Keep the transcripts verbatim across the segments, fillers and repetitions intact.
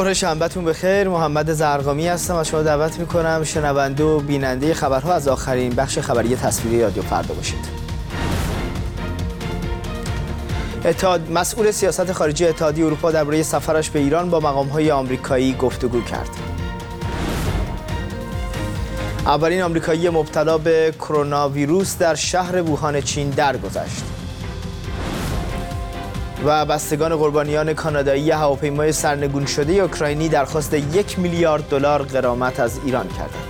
ظهر شنبهتون بخیر. محمد زرقامی هستم و شما دعوت میکنم شنونده و بیننده خبرها از آخرین بخش خبری تصویری رادیو فردا باشید. اتحاد مسئول سیاست خارجی اتحادیه اروپا درباره سفرش به ایران با مقام‌های آمریکایی گفتگو کرد. اولین آمریکایی مبتلا به کرونا ویروس در شهر ووهان چین درگذشت. و بستگان قربانیان کانادایی هواپیمای سرنگون شده اوکراینی درخواست یک میلیارد دلار غرامت از ایران کردند.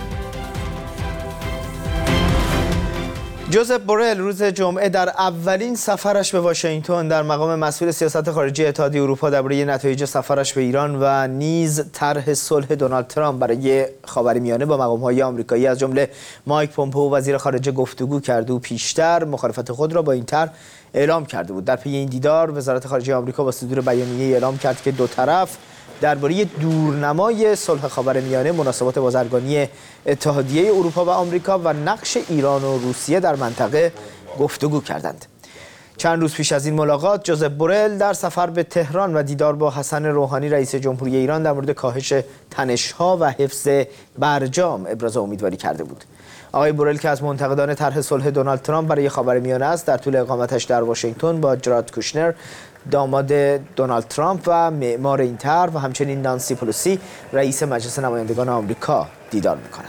جوزپ بورل روز جمعه در اولین سفرش به واشنگتن در مقام مسئول سیاست خارجی اتحادیه اروپا درباره نتایج سفرش به ایران و نیز طرح صلح دونالد ترامپ برای خاورمیانه با مقام‌های آمریکایی از جمله مایک پومپئو وزیر خارجه گفتگو کرد و پیشتر مخالفت خود را با این طرح اعلام کرده بود. در پی این دیدار وزارت خارجه آمریکا با صدور بیانیه اعلام کرد که دو طرف درباره دورنمای صلح خاورمیانه، مناسبات بازرگانی اتحادیه اروپا و آمریکا و نقش ایران و روسیه در منطقه گفتگو کردند. چند روز پیش از این ملاقات جوزپ بورل در سفر به تهران و دیدار با حسن روحانی رئیس جمهوری ایران در مورد کاهش تنش‌ها و حفظ برجام ابراز امیدواری کرده بود. آقای بورل که از منتقدان طرح صلح دونالد ترامپ برای خاورمیانه است، در طول اقامتش در واشنگتن با جارد کوشنر داماد دونالد ترامپ و معمار این طرح و همچنین نانسی پلوسی رئیس مجلس نمایندگان آمریکا دیدار می‌کند.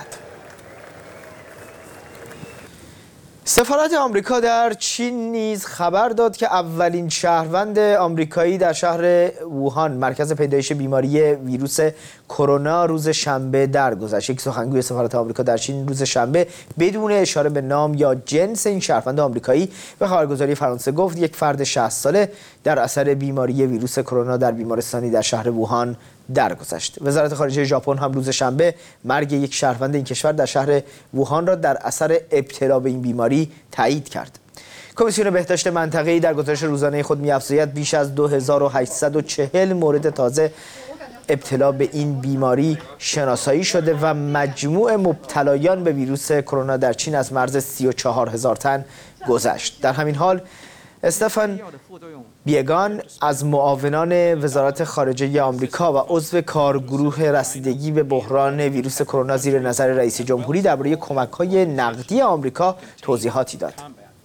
سفارت آمریکا در چین نیز خبر داد که اولین شهروند آمریکایی در شهر ووهان مرکز پیدایش بیماری ویروس کرونا روز شنبه درگذشت. یک سخنگوی سفارت آمریکا در چین روز شنبه بدون اشاره به نام یا جنس این شهروند آمریکایی به خبرگزاری فرانسه گفت یک فرد شصت ساله در اثر بیماری ویروس کرونا در بیمارستانی در شهر ووهان درگذشت. وزارت خارجه ژاپن هم روز شنبه مرگ یک شهروند این کشور در شهر ووهان را در اثر ابتلا به این بیماری تایید کرد. کمیسیون بهداشت منطقه‌ای در گزارش روزانه خود می‌افزاید بیش از دو هزار و هشتصد و چهل مورد تازه ابتلا به این بیماری شناسایی شده و مجموع مبتلایان به ویروس کرونا در چین از مرز سی و چهار هزار تن گذشت. در همین حال استفان بیگان از معاونان وزارت خارجه آمریکا و عضو کارگروه رسیدگی به بحران ویروس کرونا زیر نظر رئیس جمهوری درباره کمک‌های نقدی آمریکا توضیحاتی داد.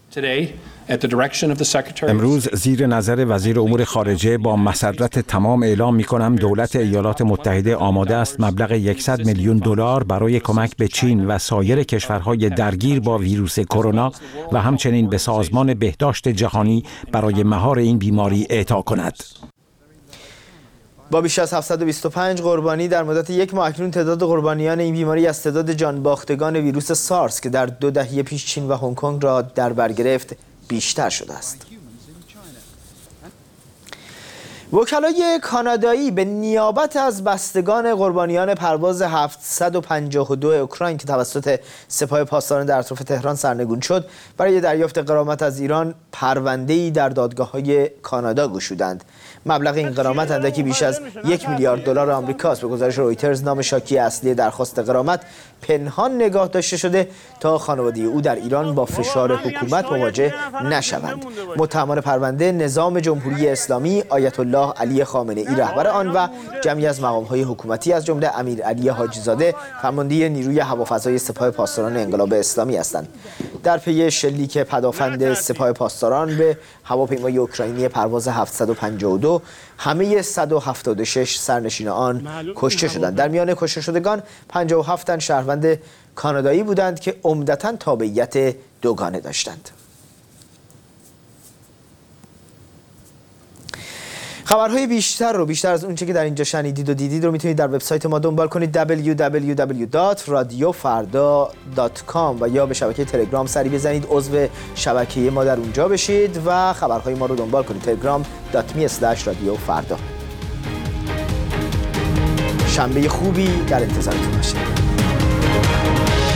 امروز زیر نظر وزیر امور خارجه با مسرت تمام اعلام می‌کنم دولت ایالات متحده آماده است مبلغ صد میلیون دلار برای کمک به چین و سایر کشورهای درگیر با ویروس کرونا و همچنین به سازمان بهداشت جهانی برای مهار این بیماری اعطا کند. با بیش از هفتصد و بیست و پنج قربانی در مدت یک ماه اکنون تعداد قربانیان این بیماری از تعداد جانباختگان ویروس سارس که در دو دهه پیش چین و هنگ کنگ را در بر گرفت بیشتر شده است. وکلای کانادایی به نیابت از بستگان قربانیان پرواز هفتصد و پنجاه و دو اوکراین که توسط سپاه پاسداران در اطراف تهران سرنگون شد برای دریافت غرامت از ایران پرونده‌ای در دادگاه‌های کانادا گشودند. مبلغ این غرامت اندکی بیش از یک میلیارد دلار آمریکاست. به گزارش رویترز نام شاکی اصلی درخواست غرامت پنهان نگاه داشته شده تا خانواده او در ایران با فشار حکومت مواجه نشوند. متهمان پرونده نظام جمهوری اسلامی آیت الله علی خامنه ای رهبر آن و جمعی از مقام‌های حکومتی از جمله امیر علی حاجی زاده فرمانده نیروی هوافضای سپاه پاسداران انقلاب اسلامی هستند. در پی شلیک پدافند سپاه پاسداران به هواپیمای اوکراینی پرواز هفتصد و پنجاه و دو همه صد و هفتاد و شش سرنشین آن کشته شدند. در میان کشته شدگان پنجاه و هفت تن شهروند کانادایی بودند که عمدتاً تابعیت دوگانه داشتند. خبرهای بیشتر رو بیشتر از اونچه که در اینجا شنیدید و دیدید رو میتونید در وبسایت ما دنبال کنید دبلیو دبلیو دبلیو دات رادیو فردا دات کام و یا به شبکه تلگرام سری بزنید عضو شبکه ما در اونجا بشید و خبرهای ما رو دنبال کنید. تلگرام دات می اسلش رادیو فردا. شنبه خوبی در انتظارتون باشید.